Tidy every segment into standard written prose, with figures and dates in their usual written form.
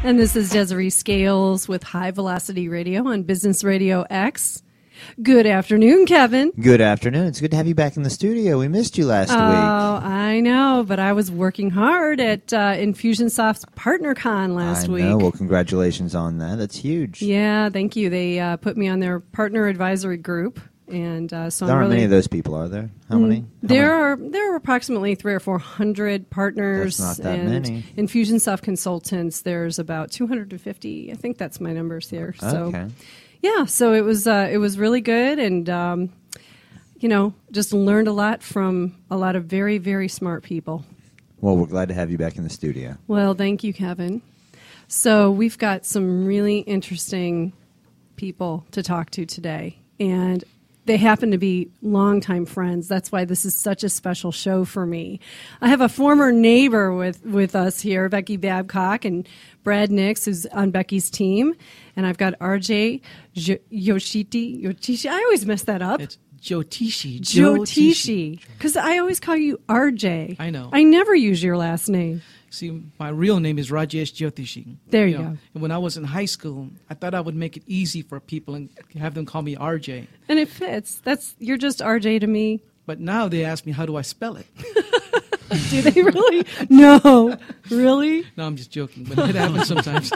And this is Desiree Scales with High Velocity Radio on Business Radio X. Good afternoon, Kevin. Good afternoon. It's good to have you back in the studio. We missed you last week. Oh, I know, but I was working hard at Infusionsoft's PartnerCon last week. I know. Well, congratulations on that. That's huge. Yeah, thank you. They put me on their partner advisory group. And so there aren't many of those people, are there? How many? There are approximately 300 or 400 partners. That's not that and many. Infusionsoft consultants. There's about 250. I think that's my numbers here. So, okay. Yeah. So it was really good, and just learned a lot from a lot of very, very smart people. Well, we're glad to have you back in the studio. Well, thank you, Kevin. So we've got some really interesting people to talk to today, and they happen to be longtime friends. That's why this is such a special show for me. I have a former neighbor with us here, Becky Babcock, and Brad Nix, who's on Becky's team. And I've got RJ Yotishi. I always mess that up. It's Jotishi. Jotishi. Because I always call you RJ. I know. I never use your last name. See, my real name is Rajesh Jyotishi. There you go. And when I was in high school, I thought I would make it easy for people and have them call me RJ. And it fits. You're just RJ to me. But now they ask me, how do I spell it? Do they really? No. Really? No, I'm just joking, but it happens sometimes.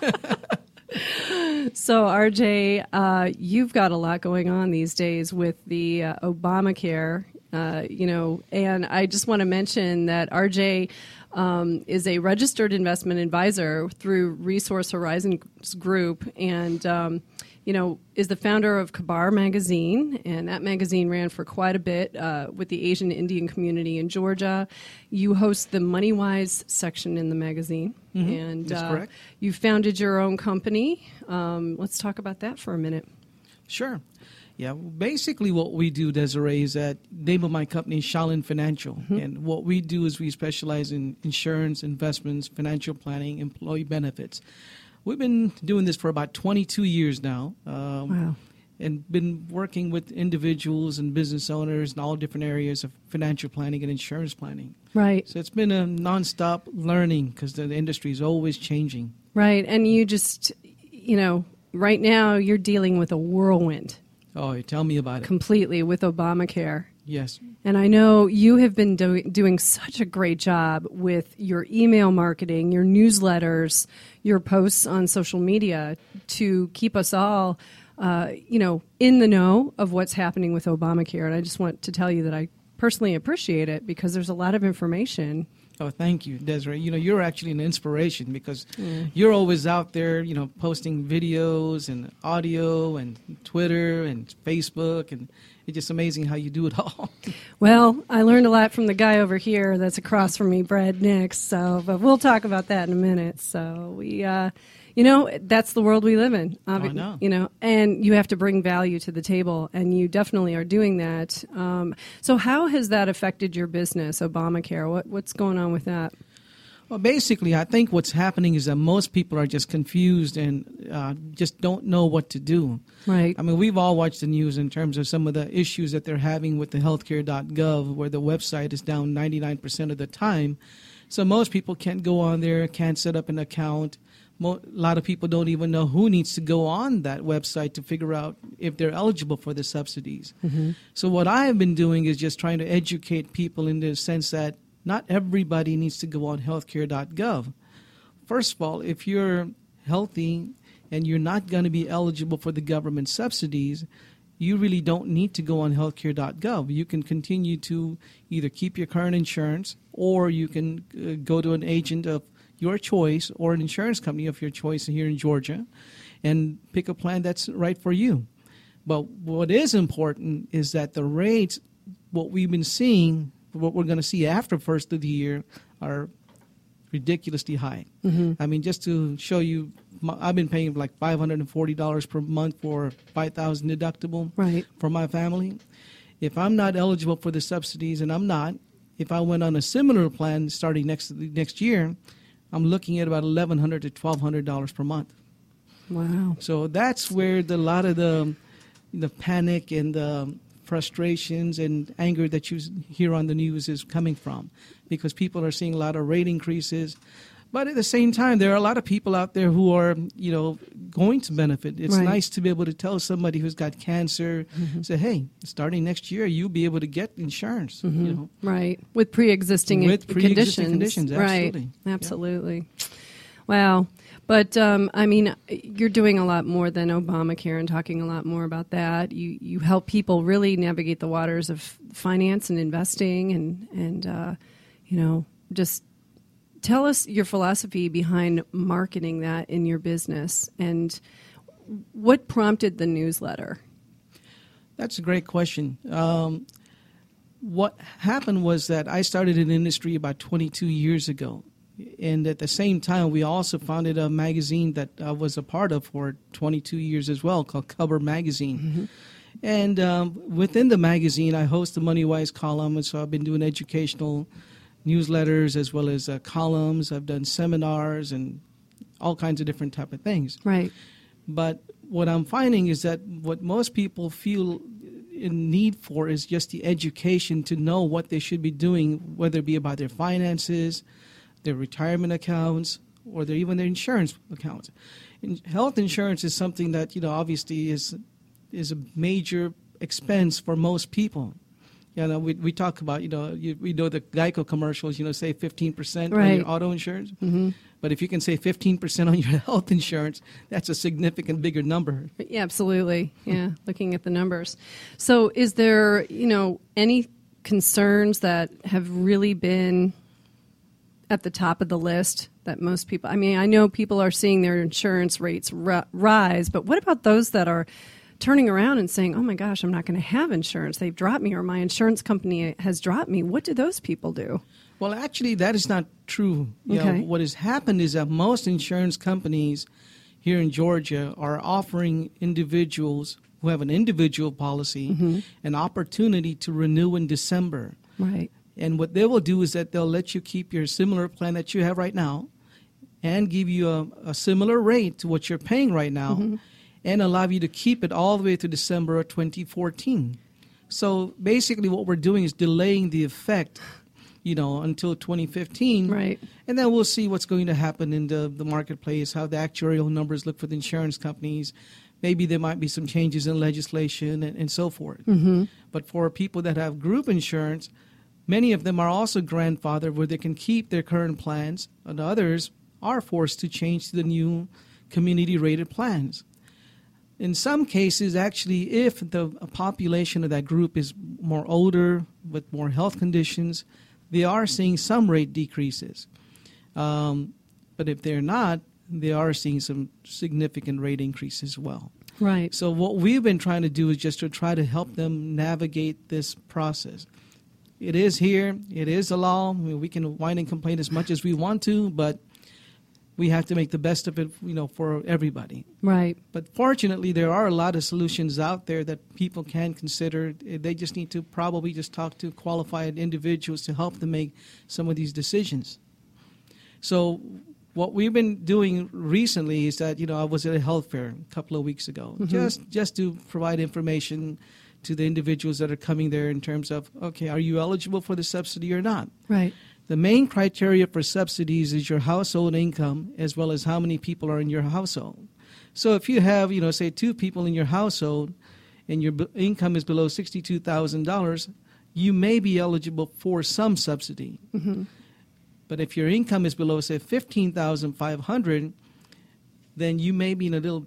So, RJ, you've got a lot going on these days with the Obamacare, and I just want to mention that RJ is a registered investment advisor through Resource Horizons Group, and is the founder of Kabar Magazine, and that magazine ran for quite a bit with the Asian Indian community in Georgia. You host the MoneyWise section in the magazine, and that's correct. You founded your own company. Let's talk about that for a minute. Sure. Yeah, basically what we do, Desiree, is that name of my company is Shaolin Financial. And what we do is we specialize in insurance, investments, financial planning, employee benefits. We've been doing this for about 22 years now. Wow. And been working with individuals and business owners in all different areas of financial planning and insurance planning. Right. So it's been a nonstop learning because the industry is always changing. Right. And you just, right now you're dealing with a whirlwind. Oh, tell me about it. Completely with Obamacare. Yes. And I know you have been doing such a great job with your email marketing, your newsletters, your posts on social media to keep us all, in the know of what's happening with Obamacare. And I just want to tell you that I personally appreciate it because there's a lot of information. Oh, thank you, Desiree. You're actually an inspiration because you're always out there, posting videos and audio and Twitter and Facebook, and it's just amazing how you do it all. Well, I learned a lot from the guy over here that's across from me, Brad Nix, but we'll talk about that in a minute. So we, that's the world we live in. I know. And you have to bring value to the table, and you definitely are doing that. So how has that affected your business, Obamacare? What's going on with that? Well, basically, I think what's happening is that most people are just confused and just don't know what to do. Right. I mean, we've all watched the news in terms of some of the issues that they're having with the healthcare.gov, where the website is down 99% of the time. So most people can't go on there, can't set up an account. A lot of people don't even know who needs to go on that website to figure out if they're eligible for the subsidies. So what I have been doing is just trying to educate people in the sense that not everybody needs to go on healthcare.gov. First of all, if you're healthy and you're not going to be eligible for the government subsidies, you really don't need to go on healthcare.gov. You can continue to either keep your current insurance, or you can go to an agent of your choice or an insurance company of your choice here in Georgia and pick a plan that's right for you. But what is important is that the rates, what we've been seeing, what we're going to see after first of the year, are ridiculously high. I mean, just to show you, I've been paying like $540 per month for $5,000 deductible for my family. If I'm not eligible for the subsidies, and I'm not, if I went on a similar plan starting next year, I'm looking at about $1,100 to $1,200 per month. Wow. So that's where a lot of the panic and the frustrations and anger that you hear on the news is coming from, because people are seeing a lot of rate increases. But at the same time, there are a lot of people out there who are, going to benefit. It's Right. nice to be able to tell somebody who's got cancer, say, hey, starting next year, you'll be able to get insurance. Right. With pre-existing With pre-existing conditions. conditions, absolutely. Right. Yeah. Absolutely. Wow. But, you're doing a lot more than Obamacare and talking a lot more about that. You help people really navigate the waters of finance and investing and just tell us your philosophy behind marketing that in your business and what prompted the newsletter. That's a great question. What happened was that I started in the industry about 22 years ago. And at the same time, we also founded a magazine that I was a part of for 22 years as well, called Cover Magazine. And within the magazine, I host the MoneyWise column, and so I've been doing educational newsletters as well as columns. I've done seminars and all kinds of different type of things. Right. But what I'm finding is that what most people feel in need for is just the education to know what they should be doing, whether it be about their finances, their retirement accounts, or even their insurance accounts. Health insurance is something that, obviously is a major expense for most people. We talk about, we know the Geico commercials, say 15% on your auto insurance. Mm-hmm. But if you can save 15% on your health insurance, that's a significant bigger number. Yeah, absolutely. Yeah, looking at the numbers. So is there, any concerns that have really been at the top of the list that most people, I know people are seeing their insurance rates rise, but what about those that are turning around and saying, oh my gosh, I'm not going to have insurance. They've dropped me, or my insurance company has dropped me. What do those people do? Well, actually, that is not true. Okay. What has happened is that most insurance companies here in Georgia are offering individuals who have an individual policy an opportunity to renew in December. Right. And what they will do is that they'll let you keep your similar plan that you have right now and give you a similar rate to what you're paying right now and allow you to keep it all the way to December of 2014. So basically what we're doing is delaying the effect, until 2015. Right. And then we'll see what's going to happen in the marketplace, how the actuarial numbers look for the insurance companies. Maybe there might be some changes in legislation and so forth. Mm-hmm. But for people that have group insurance, many of them are also grandfathered where they can keep their current plans, and others are forced to change to the new community-rated plans. In some cases, actually, if the population of that group is more older with more health conditions, they are seeing some rate decreases. But if they're not, they are seeing some significant rate increases as well. Right. So what we've been trying to do is just to try to help them navigate this process. It is here. It is a law. We can whine and complain as much as we want to, but we have to make the best of it, for everybody. Right. But fortunately, there are a lot of solutions out there that people can consider. They just need to probably just talk to qualified individuals to help them make some of these decisions. So what we've been doing recently is that, I was at a health fair a couple of weeks ago, just to provide information to the individuals that are coming there in terms of, okay, are you eligible for the subsidy or not? Right. The main criteria for subsidies is your household income as well as how many people are in your household. So if you have, say 2 people in your household and your income is below $62,000, you may be eligible for some subsidy. Mm-hmm. But if your income is below, say, $15,500, then you may be in a little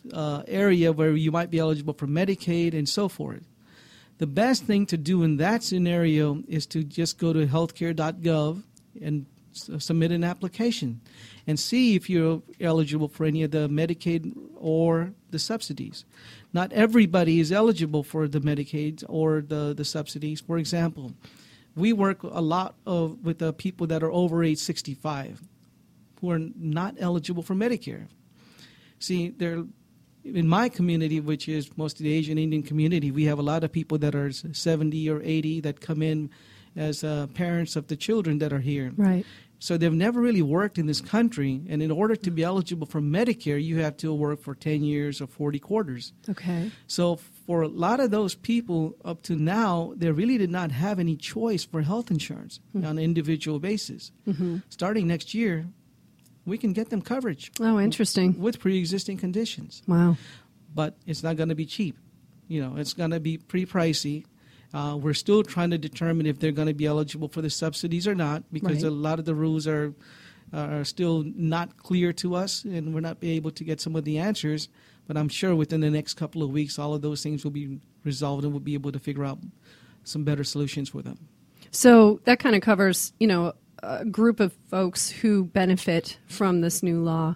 area where you might be eligible for Medicaid and so forth. The best thing to do in that scenario is to just go to healthcare.gov and submit an application and see if you're eligible for any of the Medicaid or the subsidies. Not everybody is eligible for the Medicaid or the subsidies. For example, we work a lot with the people that are over age 65 who are not eligible for Medicare. See, in my community, which is most of the Asian Indian community, we have a lot of people that are 70 or 80 that come in as parents of the children that are here. Right. So they've never really worked in this country, and in order to be eligible for Medicare, you have to work for 10 years or 40 quarters. Okay. So for a lot of those people up to now, they really did not have any choice for health insurance on an individual basis. Mm-hmm. Starting next year, we can get them coverage Oh, interesting. with pre-existing conditions. Wow. But it's not going to be cheap. It's going to be pretty pricey. We're still trying to determine if they're going to be eligible for the subsidies or not, because Right. a lot of the rules are still not clear to us, and we're not able to get some of the answers. But I'm sure within the next couple of weeks, all of those things will be resolved, and we'll be able to figure out some better solutions for them. So that kind of covers, a group of folks who benefit from this new law.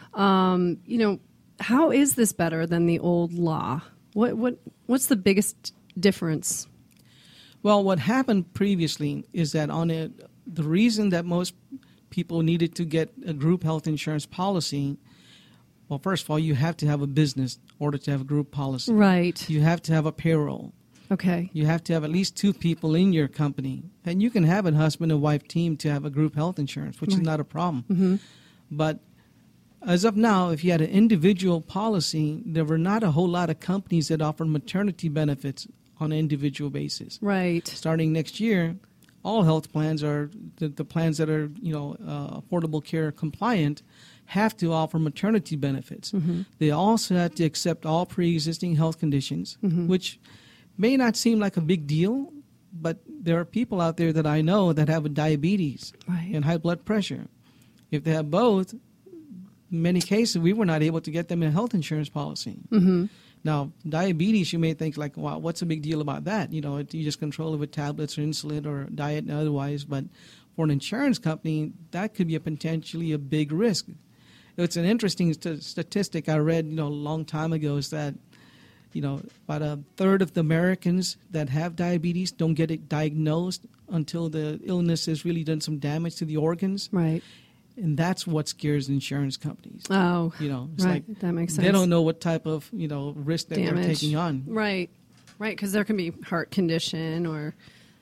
How is this better than the old law? What's the biggest difference? Well, what happened previously is that the reason that most people needed to get a group health insurance policy, well, first of all, you have to have a business in order to have a group policy. Right. You have to have a payroll. Okay. You have to have at least 2 people in your company. And you can have a husband and wife team to have a group health insurance, which is not a problem. Mm-hmm. But as of now, if you had an individual policy, there were not a whole lot of companies that offered maternity benefits on an individual basis. Right. Starting next year, all health plans are the plans that are Affordable Care compliant have to offer maternity benefits. Mm-hmm. They also have to accept all pre-existing health conditions, Mm-hmm. which may not seem like a big deal, but there are people out there that I know that have diabetes Right. and high blood pressure. If they have both, in many cases, we were not able to get them a health insurance policy. Mm-hmm. Now, diabetes, you may think like, wow, what's the big deal about that? You just control it with tablets or insulin or diet and otherwise. But for an insurance company, that could be potentially a big risk. It's an interesting statistic I read, a long time ago is that, about a third of the Americans that have diabetes don't get it diagnosed until the illness has really done some damage to the organs. Right. And that's what scares insurance companies. Oh. It's right. like That makes sense. they don't know what type of, risk that Damage. they're taking on. Right. Right. Because there can be heart condition or,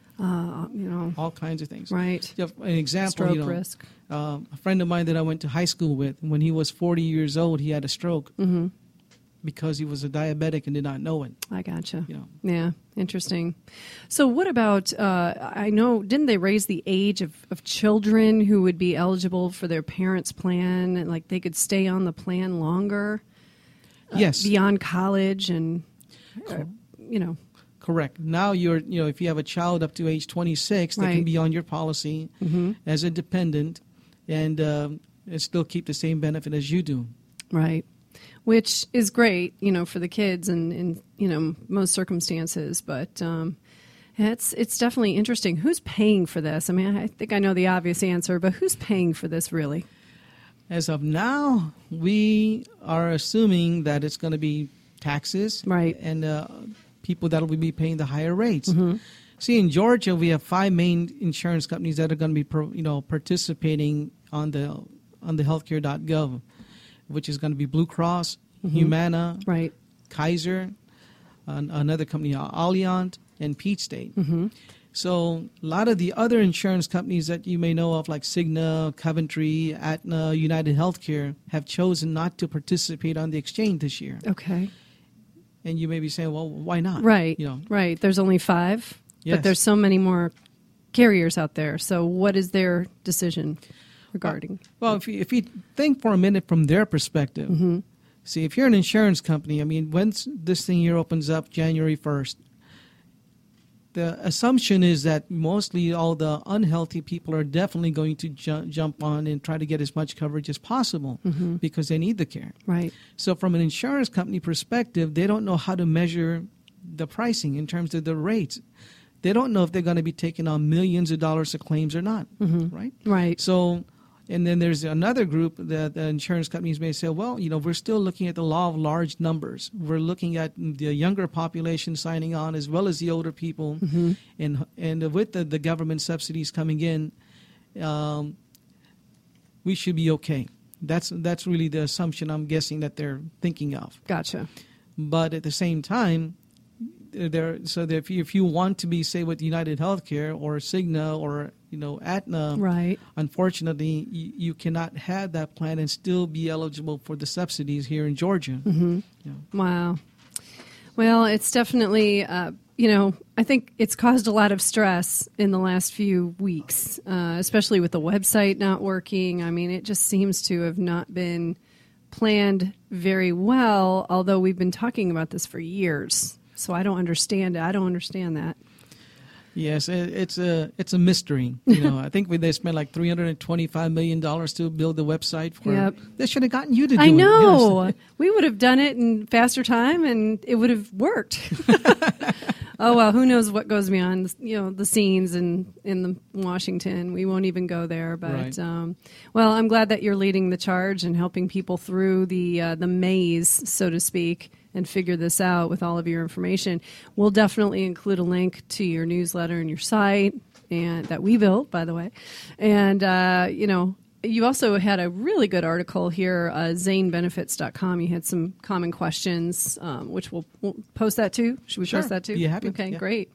All kinds of things. right. Yeah, an example, Stroke risk. A friend of mine that I went to high school with, when he was 40 years old, he had a stroke Mm-hmm. because he was a diabetic and did not know it. I gotcha. You know. Yeah, interesting. So what about, I know, didn't they raise the age of children who would be eligible for their parents' plan? And like they could stay on the plan longer? Yes. Beyond college and, Correct. Now if you have a child up to age 26, they Right. can be on your policy Mhm. as a dependent and still keep the same benefit as you do. right. Which is great, for the kids in most circumstances. But it's definitely interesting. Who's paying for this? I mean, I think I know the obvious answer, but who's paying for this really? As of now, we are assuming that it's going to be taxes, Right. and people that will be paying the higher rates. Mm-hmm. See, in Georgia, we have 5 main insurance companies that are going to be participating on the healthcare.gov, which is going to be Blue Cross, Humana, Right. Kaiser, another company, Alliant, and Peach State. Mm-hmm. So a lot of the other insurance companies that you may know of, like Cigna, Coventry, Aetna, United Healthcare, have chosen not to participate on the exchange this year. Okay. And you may be saying, well, why not? Right. You know, Right. There's only 5, Yes. but there's so many more carriers out there. So what is their decision regarding? well, if you think for a minute from their perspective, Mm-hmm. see, if you're an insurance company, I mean, once this thing here opens up January 1st, the assumption is that mostly all the unhealthy people are definitely going to jump on and try to get as much coverage as possible Mm-hmm. because they need the care. Right. So from an insurance company perspective, they don't know how to measure the pricing in terms of the rates. They don't know if they're going to be taking on millions of dollars of claims or not, right? Right. So, and then there's another group that the insurance companies may say, well, we're still looking at the law of large numbers. We're looking at the younger population signing on as well as the older people. Mm-hmm. And with the government subsidies coming in, we should be okay. That's really the assumption I'm guessing that they're thinking of. Gotcha. But at the same time, if you want to be, say, with United Healthcare or Cigna or Aetna, Right. unfortunately, you cannot have that plan and still be eligible for the subsidies here in Georgia. Mm-hmm. Yeah. Wow. Well, it's definitely, I think it's caused a lot of stress in the last few weeks, especially with the website not working. I mean, it just seems to have not been planned very well, although we've been talking about this for years. So I don't understand it. I don't understand that. Yes, it's a mystery. I think they spent like $325 million to build the website. They should have gotten you to do it. I know. Yes. We would have done it in faster time, and it would have worked. Oh, well, who knows what goes beyond, the scenes in Washington. We won't even go there. But, right. Well, I'm glad that you're leading the charge and helping people through the maze, so to speak, and figure this out with all of your information. We'll definitely include a link to your newsletter and your site, and that we built, by the way. And, you also had a really good article here, zanebenefits.com. You had some common questions, which we'll post that too. Should we post that too? Be happy. Okay, yeah. Great.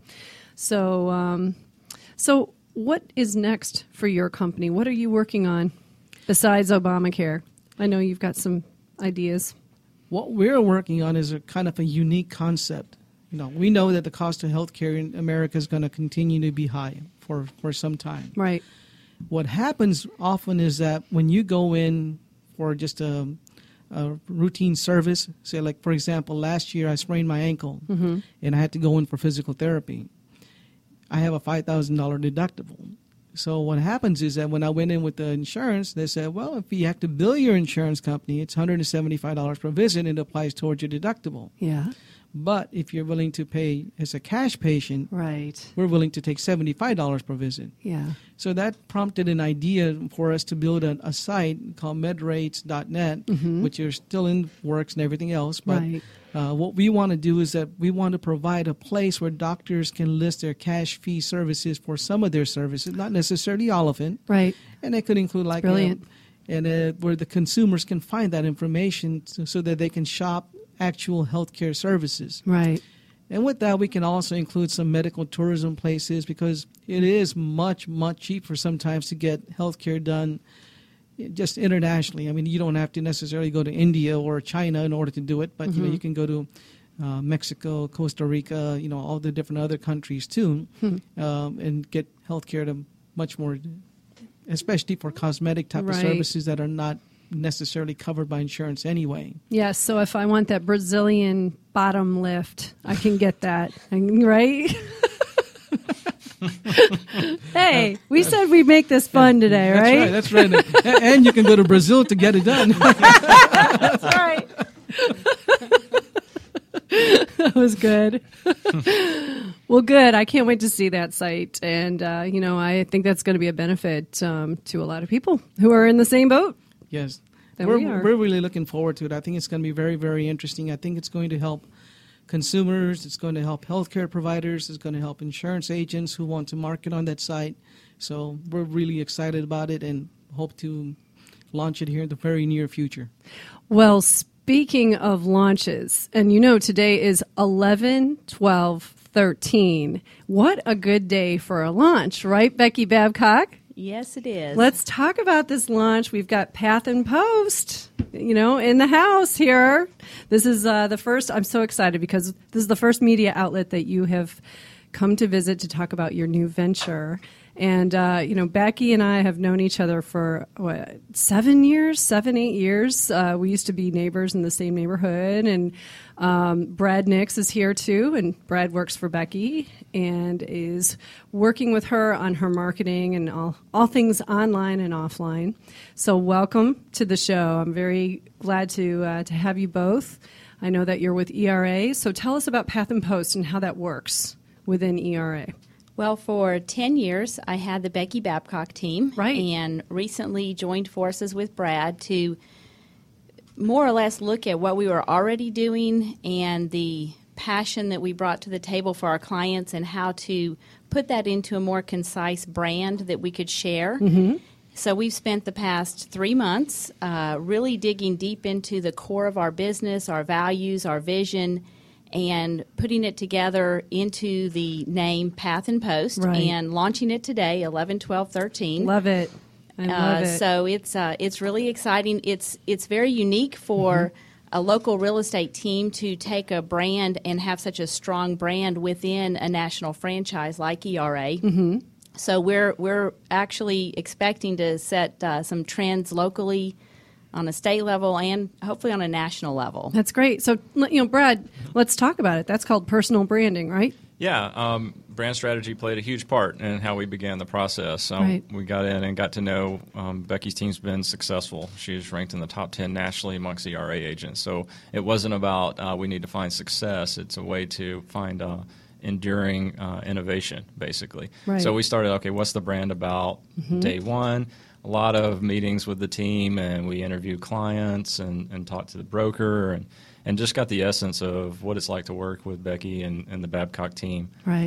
So what is next for your company? What are you working on besides Obamacare? I know you've got some ideas. What we're working on is a kind of a unique concept. We know that the cost of healthcare in America is going to continue to be high for some time. Right. What happens often is that when you go in for just a routine service, say like, for example, last year I sprained my ankle and I had to go in for physical therapy. I have a $5,000 deductible. So what happens is that when I went in with the insurance, they said, well, if you have to bill your insurance company, it's $175 per visit and it applies towards your deductible. Yeah. But if you're willing to pay as a cash patient, right, we're willing to take $75 per visit. Yeah. So that prompted an idea for us to build a site called medrates.net, which are still in works and everything else. But right. What we want to do is that we want to provide a place where doctors can list their cash fee services for some of their services, not necessarily all of it. Right. And it could include like brilliant. Where the consumers can find that information so that they can shop actual healthcare services. Right. And with that, we can also include some medical tourism places because it is much, much cheaper sometimes to get healthcare done just internationally. I mean, you don't have to necessarily go to India or China in order to do it, but you can go to Mexico, Costa Rica, all the different other countries too, and get healthcare at a much more, especially for cosmetic type of services that are not necessarily covered by insurance anyway. Yes, so if I want that Brazilian bottom lift, I can get that, right? Hey, we said we'd make this fun today, right? That's right. And you can go to Brazil to get it done. That's right. That was good. Well, good. I can't wait to see that site. And, I think that's going to be a benefit to a lot of people who are in the same boat. Yes. We're really looking forward to it. I think it's going to be very, very interesting. I think it's going to help consumers. It's going to help healthcare providers. It's going to help insurance agents who want to market on that site. So we're really excited about it and hope to launch it here in the very near future. Well, speaking of launches, and today is 11/12/13. What a good day for a launch, right, Becky Babcock? Yes, it is. Let's talk about this launch. We've got Path and Post, in the house here. This is the first. I'm so excited because this is the first media outlet that you have come to visit to talk about your new venture. And, Becky and I have known each other for, 7 years, 8 years. We used to be neighbors in the same neighborhood. And Brad Nix is here, too. And Brad works for Becky and is working with her on her marketing and all things online and offline. So welcome to the show. I'm very glad to have you both. I know that you're with ERA. So tell us about Path and Post and how that works within ERA. Well, for 10 years, I had the Becky Babcock team. Right. And recently joined forces with Brad to more or less look at what we were already doing and the passion that we brought to the table for our clients and how to put that into a more concise brand that we could share. Mm-hmm. So we've spent the past 3 months really digging deep into the core of our business, our values, our vision, and putting it together into the name Path and Post and launching it today, 11/12/13. Love it. I love it. So it's really exciting. It's very unique for a local real estate team to take a brand and have such a strong brand within a national franchise like ERA. Mm-hmm. So we're actually expecting to set some trends locally on a state level and hopefully on a national level. That's great. So, Brad, let's talk about it. That's called personal branding, right? Yeah, brand strategy played a huge part in how we began the process. Right. We got in and got to know Becky's team's been successful. She's ranked in the top 10 nationally amongst ERA agents. So it wasn't about we need to find success. It's a way to find enduring innovation, basically. Right. So we started, okay, what's the brand about? Mm-hmm. Day one, a lot of meetings with the team, and we interviewed clients and talked to the broker and just got the essence of what it's like to work with Becky and the Babcock team. Right.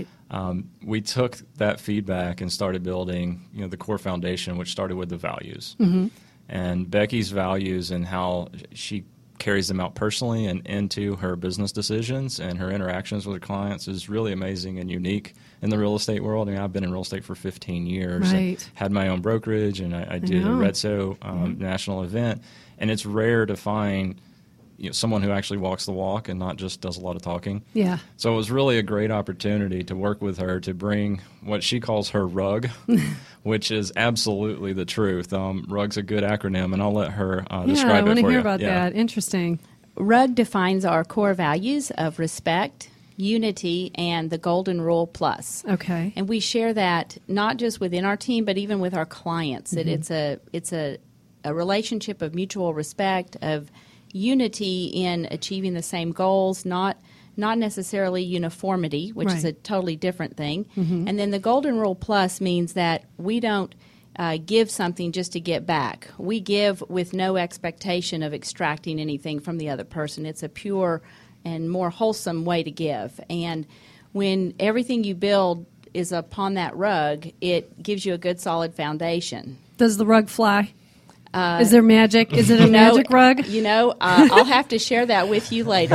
We took that feedback and started building, the core foundation, which started with the values. Mm-hmm. And Becky's values and how she carries them out personally and into her business decisions and her interactions with her clients is really amazing and unique in the real estate world. I mean, I've been in real estate for 15 years. Right. And had my own brokerage, and I did a know. RedSo national event. And it's rare to find someone who actually walks the walk and not just does a lot of talking. Yeah. So it was really a great opportunity to work with her to bring what she calls her RUG, which is absolutely the truth. RUG's a good acronym, and I'll let her describe it for you. I want to hear about that. Interesting. RUG defines our core values of respect, unity, and the Golden Rule Plus. Okay. And we share that not just within our team, but even with our clients. Mm-hmm. It's a relationship of mutual respect, of unity in achieving the same goals, not necessarily uniformity, which is Right. a totally different thing. Mm-hmm. And then the Golden Rule Plus means that we don't give something just to get back. We give with no expectation of extracting anything from the other person. It's a pure and more wholesome way to give. And when everything you build is upon that rug, it gives you a good solid foundation. Does the rug fly? Is there magic? Is it a magic rug? I'll have to share that with you later.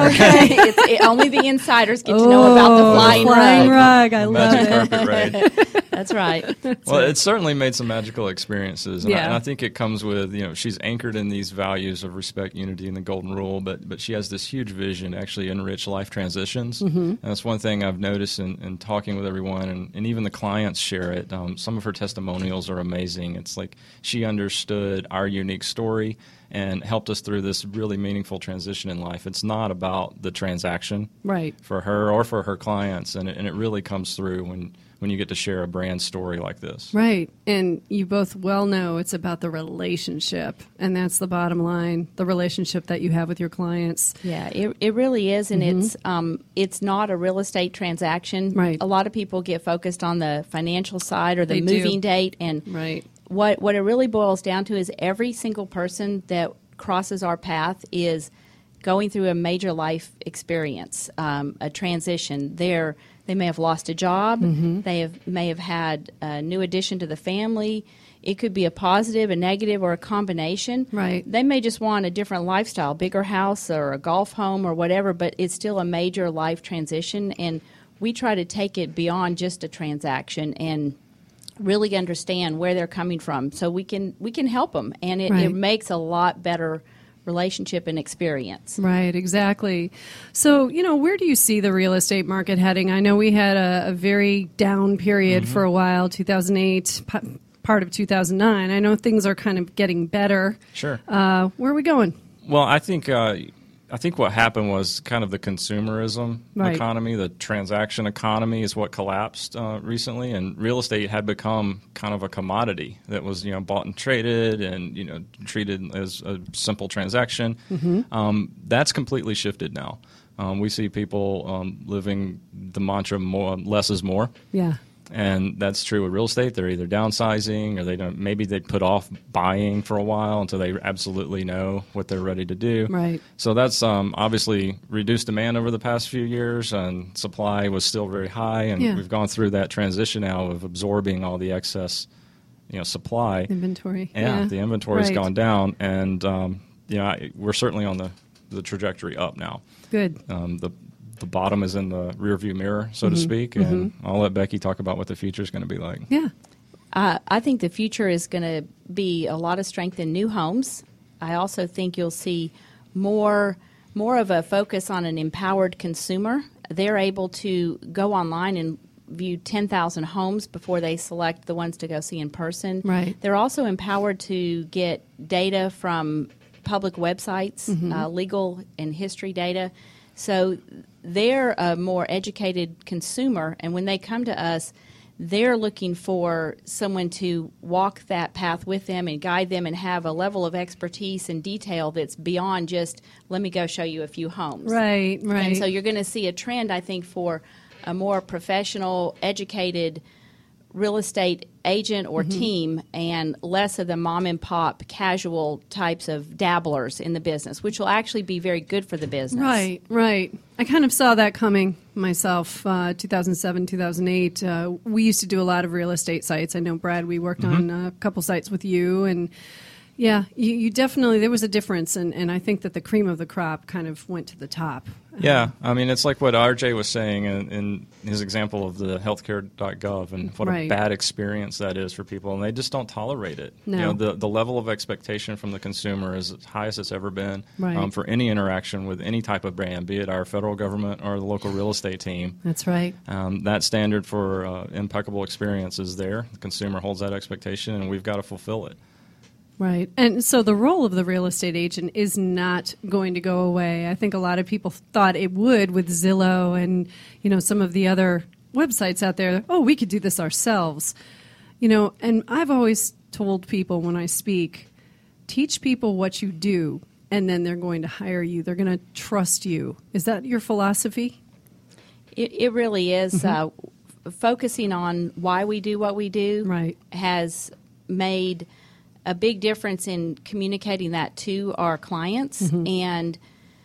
Only the insiders get to know about the flying rug. I love Magic it. carpet ride. That's right. Well, it certainly made some magical experiences, and, Yeah. I think it comes with she's anchored in these values of respect, unity, and the Golden Rule. But she has this huge vision to actually enrich life transitions, and that's one thing I've noticed in talking with everyone, and even the clients share it. Some of her testimonials are amazing. It's like she understood our unique story and helped us through this really meaningful transition in life. It's not about the transaction, Right. for her or for her clients, and it really comes through when you get to share a brand story like this. Right. And you both well know it's about the relationship, and that's the bottom line, the relationship that you have with your clients. Yeah, it really is, and it's not a real estate transaction. Right. A lot of people get focused on the financial side or the They do. moving date, and Right. what it really boils down to is every single person that crosses our path is going through a major life experience, a transition. They may have lost a job. They may have had a new addition to the family. It could be a positive, a negative, or a combination. Right. They may just want a different lifestyle, bigger house or a golf home or whatever, but it's still a major life transition, and we try to take it beyond just a transaction and really understand where they're coming from so we can help them, and it Right. makes a lot better relationship and experience. Right, exactly. So, where do you see the real estate market heading? I know we had a very down period for a while, 2008, part of 2009. I know things are kind of getting better. Sure. Where are we going? Well, I think what happened was kind of the consumerism Right. economy, the transaction economy is what collapsed recently, and real estate had become kind of a commodity that was bought and traded and treated as a simple transaction. That's completely shifted now. We see people living the mantra less is more. Yeah. And that's true with real estate. They're either downsizing or maybe they put off buying for a while until they absolutely know what they're ready to do. Right. So that's obviously reduced demand over the past few years, and supply was still very high. And Yeah. we've gone through that transition now of absorbing all the excess, supply. Inventory. Yeah, the inventory's Right. gone down, and we're certainly on the trajectory up now. Good. The bottom is in the rearview mirror, so to speak, and I'll let Becky talk about what the future is going to be like. Yeah. I think the future is going to be a lot of strength in new homes. I also think you'll see more more of a focus on an empowered consumer. They're able to go online and view 10,000 homes before they select the ones to go see in person. Right. They're also empowered to get data from public websites, legal and history data. So they're a more educated consumer, and when they come to us, they're looking for someone to walk that path with them and guide them and have a level of expertise and detail that's beyond just, let me go show you a few homes. Right. And so you're going to see a trend, I think, for a more professional, educated real estate agent or team, and less of the mom and pop casual types of dabblers in the business, which will actually be very good for the business. Right. I kind of saw that coming myself. 2007, 2008. We used to do a lot of real estate sites. I know, Brad, we worked on a couple sites with you, and yeah, you definitely, there was a difference, and I think that the cream of the crop kind of went to the top. Yeah, I mean, it's like what RJ was saying in his example of the healthcare.gov, and what a bad experience that is for people, and they just don't tolerate it. No. You know, the level of expectation from the consumer is as high as it's ever been for any interaction with any type of brand, be it our federal government or the local real estate team. That's right. That standard for impeccable experience is there. The consumer holds that expectation, and we've got to fulfill it. Right. And so the role of the real estate agent is not going to go away. I think a lot of people thought it would with Zillow and, some of the other websites out there. Oh, we could do this ourselves. And I've always told people when I speak, teach people what you do, and then they're going to hire you. They're going to trust you. Is that your philosophy? It really is. Focusing on why we do what we do has made a big difference in communicating that to our clients, and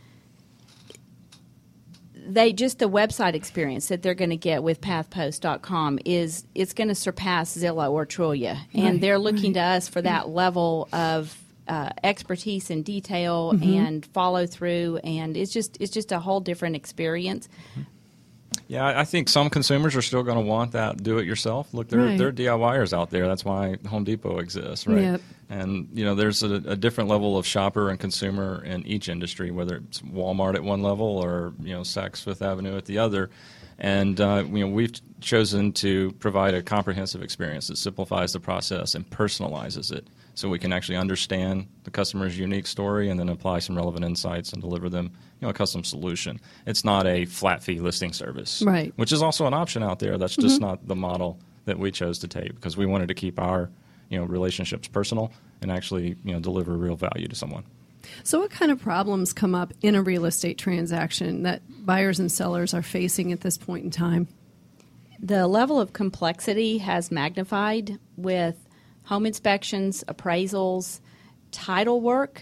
the website experience that they're going to get with pathpost.com it's going to surpass Zillow or Trulia, and they're looking to us for that level of expertise and detail and follow through, and it's just a whole different experience. Yeah, I think some consumers are still going to want that do-it-yourself. Look, there are DIYers out there. That's why Home Depot exists, right? Yep. And, there's a different level of shopper and consumer in each industry, whether it's Walmart at one level or, Saks Fifth Avenue at the other. And, we've chosen to provide a comprehensive experience that simplifies the process and personalizes it so we can actually understand the customer's unique story and then apply some relevant insights and deliver them a custom solution. It's not a flat fee listing service, which is also an option out there. That's just not the model that we chose to take, because we wanted to keep our relationships personal and actually deliver real value to someone. So what kind of problems come up in a real estate transaction that buyers and sellers are facing at this point in time? The level of complexity has magnified with home inspections, appraisals, title work.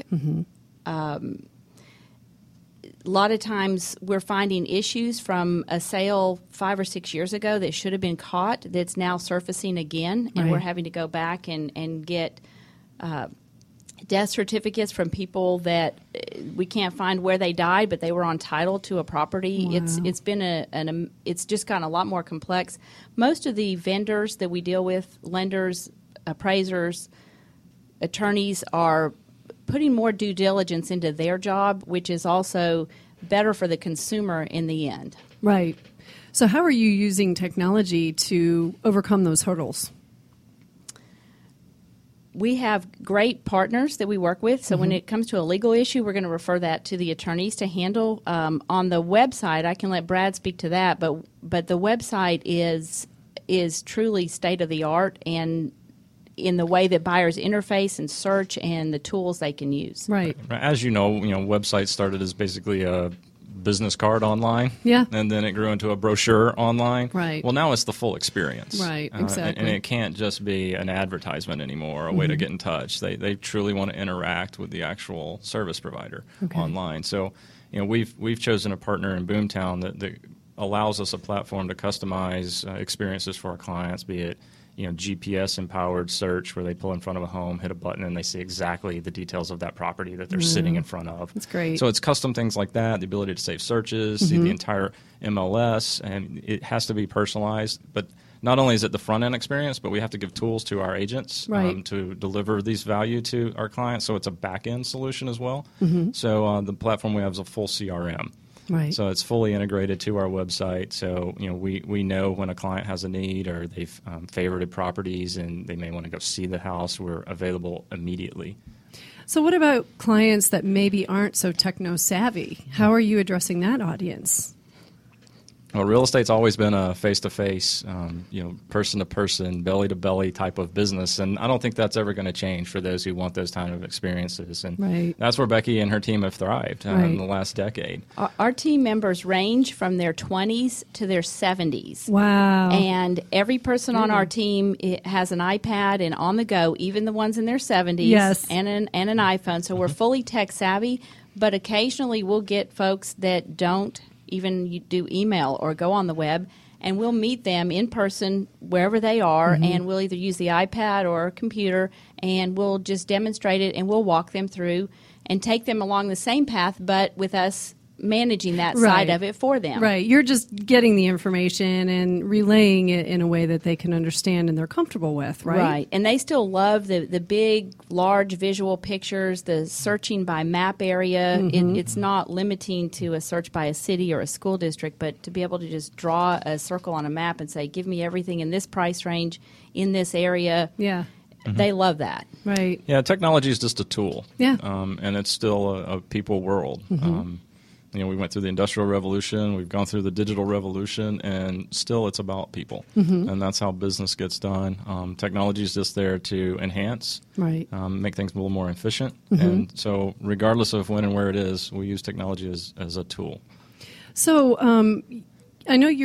A lot of times we're finding issues from a sale 5 or 6 years ago that should have been caught that's now surfacing again, and we're having to go back and get death certificates from people that we can't find where they died, but they were on title to a property. Wow. It's been it's just gotten a lot more complex. Most of the vendors that we deal with, lenders, appraisers, attorneys, are putting more due diligence into their job, which is also better for the consumer in the end. Right. So how are you using technology to overcome those hurdles? We have great partners that we work with. So when it comes to a legal issue, we're going to refer that to the attorneys to handle. On the website, I can let Brad speak to that, but the website is truly state of the art, and in the way that buyers interface and search and the tools they can use. Right. As you know, websites started as basically a business card online. Yeah. And then it grew into a brochure online. Right. Well, now it's the full experience. Right, exactly. And it can't just be an advertisement anymore, a way to get in touch. They truly want to interact with the actual service provider online. So, we've chosen a partner in Boomtown that allows us a platform to customize experiences for our clients, be it GPS-empowered search where they pull in front of a home, hit a button, and they see exactly the details of that property that they're sitting in front of. That's great. So it's custom things like that, the ability to save searches, see the entire MLS, and it has to be personalized. But not only is it the front end experience, but we have to give tools to our agents Right. to deliver these value to our clients. So it's a back end solution as well. Mm-hmm. So the platform we have is a full CRM. Right. So it's fully integrated to our website. So we know when a client has a need or they've favorited properties and they may want to go see the house. We're available immediately. So what about clients that maybe aren't so techno savvy? How are you addressing that audience? Well, real estate's always been a face-to-face, person-to-person, belly-to-belly type of business, and I don't think that's ever going to change for those who want those kind of experiences. And Right. that's where Becky and her team have thrived Right. in the last decade. Our team members range from their 20s to their 70s. Wow. And every person on our team has an iPad and on the go, even the ones in their 70s, Yes. and an iPhone. So we're fully tech savvy, but occasionally we'll get folks that don't even do email or go on the web, and we'll meet them in person wherever they are, and we'll either use the iPad or a computer, and we'll just demonstrate it, and we'll walk them through and take them along the same path, but with us managing that Right. side of it for them. Right. You're just getting the information and relaying it in a way that they can understand and they're comfortable with, right? Right. And they still love the big, large visual pictures, the searching by map area. It's not limiting to a search by a city or a school district, but to be able to just draw a circle on a map and say, give me everything in this price range, in this area. Yeah. They love that. Right. Yeah, technology is just a tool. Yeah. And it's still a people world. We went through the Industrial Revolution, we've gone through the digital revolution, and still it's about people. And that's how business gets done. Technology is just there to enhance, Right. make things a little more efficient. And so regardless of when and where it is, we use technology as a tool. So I know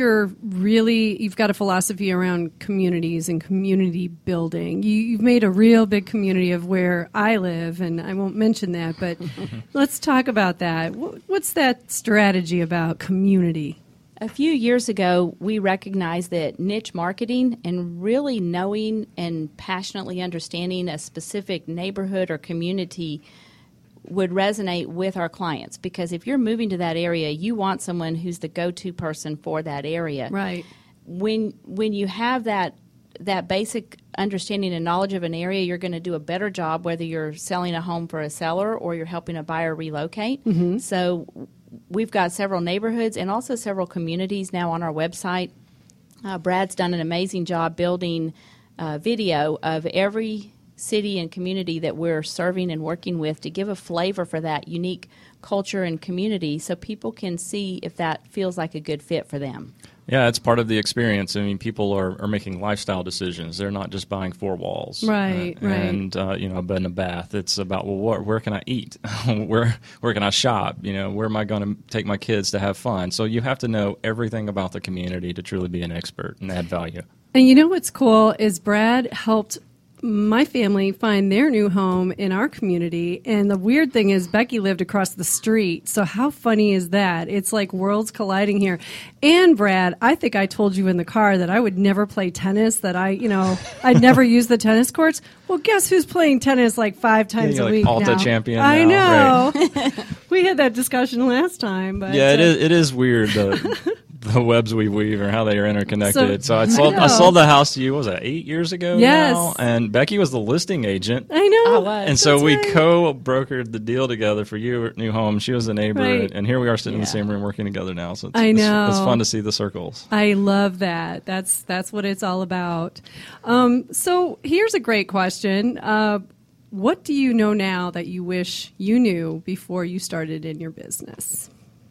you've got a philosophy around communities and community building. You've made a real big community of where I live, and I won't mention that, but let's talk about that. What's that strategy about community? A few years ago, we recognized that niche marketing and really knowing and passionately understanding a specific neighborhood or community would resonate with our clients, because if you're moving to that area, you want someone who's the go-to person for that area. Right. When you have that basic understanding and knowledge of an area, you're going to do a better job whether you're selling a home for a seller or you're helping a buyer relocate. So we've got several neighborhoods and also several communities now on our website. Brad's done an amazing job building video of every city and community that we're serving and working with to give a flavor for that unique culture and community so people can see if that feels like a good fit for them. Yeah, it's part of the experience. I mean, people are making lifestyle decisions. They're not just buying four walls, Right, right. and a bed and a bath. It's about where can I eat, where can I shop? Where am I going to take my kids to have fun? So you have to know everything about the community to truly be an expert and add value. And you know what's cool is Brad helped my family find their new home in our community, and the weird thing is Becky lived across the street, so how funny is that? It's like worlds colliding here. And Brad, I think I told you in the car that I would never play tennis, that I'd never use the tennis courts. Well, guess who's playing tennis like 5 times you're a like week Palta now? champion I now, know. We had that discussion last time, but Yeah, it is weird. The webs we weave or how they are interconnected. So I know. sold the house to you, what was that, 8 years ago Yes. now? And Becky was the listing agent. I know. I was. And so That's we right. co-brokered the deal together for your new home. She was a neighbor, Right. and here we are sitting in the Yeah. same room working together now. So I know. It's fun to see the circles. I love that. That's what it's all about. So here's a great question. What do you know now that you wish you knew before you started in your business?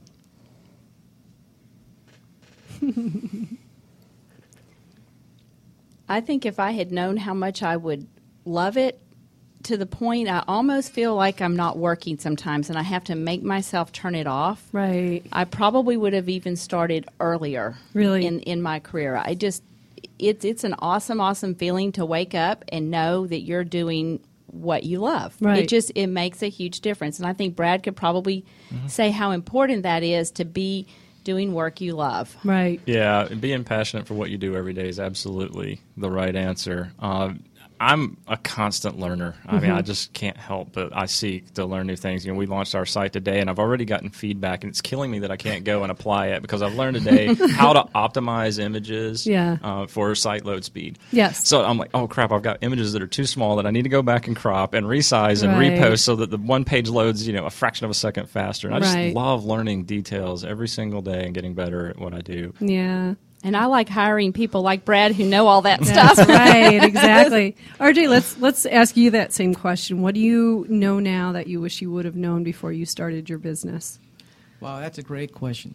I think if I had known how much I would love it, to the point I almost feel like I'm not working sometimes and I have to make myself turn it off. Right. I probably would have even started earlier Really? in my career. It's an awesome feeling to wake up and know that you're doing what you love. Right. It makes a huge difference. And I think Brad could probably say how important that is to be doing work you love. Right. Yeah, being passionate for what you do every day is absolutely the right answer. I'm a constant learner. I mean, I just can't help but I seek to learn new things. We launched our site today, and I've already gotten feedback, and it's killing me that I can't go and apply it because I've learned today how to optimize images for site load speed. Yes. So I'm like, oh, crap, I've got images that are too small that I need to go back and crop and resize and Right. repost so that the one page loads, a fraction of a second faster. And I just love learning details every single day and getting better at what I do. Yeah. And I like hiring people like Brad who know all that stuff. That's right, exactly. RJ, let's ask you that same question. What do you know now that you wish you would have known before you started your business? Wow, that's a great question.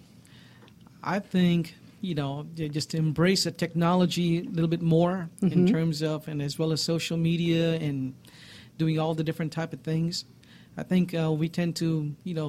I think, just to embrace the technology a little bit more in terms of, and as well as social media and doing all the different type of things. I think we tend to,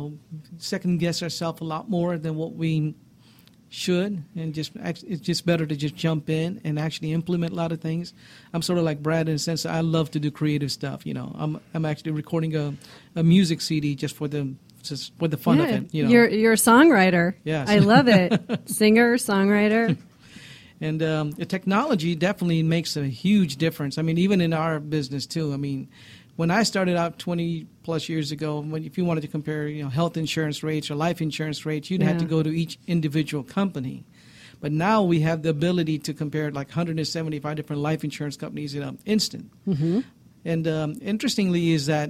second guess ourselves a lot more than what we should, and it's just better to just jump in and actually implement a lot of things. I'm sort of like Brad in the sense that I love to do creative stuff. I'm actually recording a music CD just for the fun of it. You're a songwriter. Yes. I love it. Singer, songwriter. And the technology definitely makes a huge difference. I mean, even in our business too. I mean, when I started out 20 plus years ago, if you wanted to compare, health insurance rates or life insurance rates, you'd have to go to each individual company. But now we have the ability to compare like 175 different life insurance companies in an instant. Mm-hmm. And interestingly is that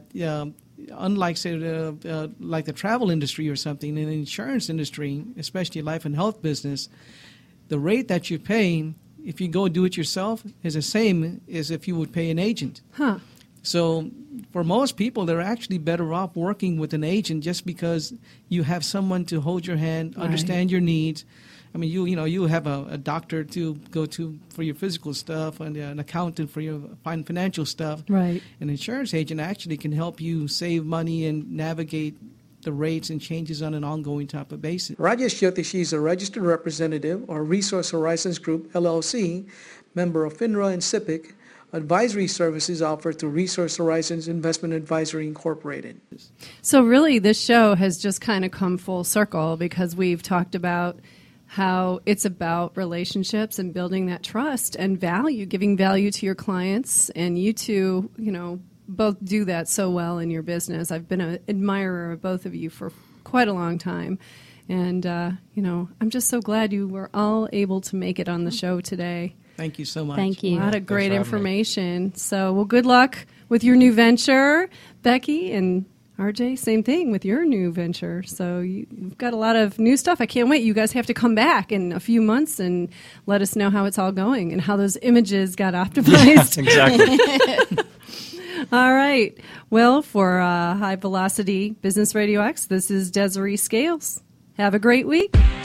unlike, say, like the travel industry or something, in the insurance industry, especially life and health business, the rate that you're paying, if you go do it yourself, is the same as if you would pay an agent. Huh. So for most people, they're actually better off working with an agent just because you have someone to hold your hand, understand your needs. I mean, you have a doctor to go to for your physical stuff and an accountant for your financial stuff. Right. An insurance agent actually can help you save money and navigate the rates and changes on an ongoing type of basis. Rajesh Jyotishi is a registered representative or Resource Horizons Group, LLC, member of FINRA and SIPC. Advisory services offered through Resource Horizons Investment Advisory Incorporated. So really, this show has just kind of come full circle because we've talked about how it's about relationships and building that trust and value, giving value to your clients, and you two, both do that so well in your business. I've been an admirer of both of you for quite a long time. And, I'm just so glad you were all able to make it on the show today. Thank you so much. Thank you. A lot of great information. So, well, good luck with your new venture, Becky, and RJ, same thing with your new venture. So you've got a lot of new stuff. I can't wait. You guys have to come back in a few months and let us know how it's all going and how those images got optimized. Exactly. All right. Well, for High Velocity Business Radio X, this is Desiree Scales. Have a great week.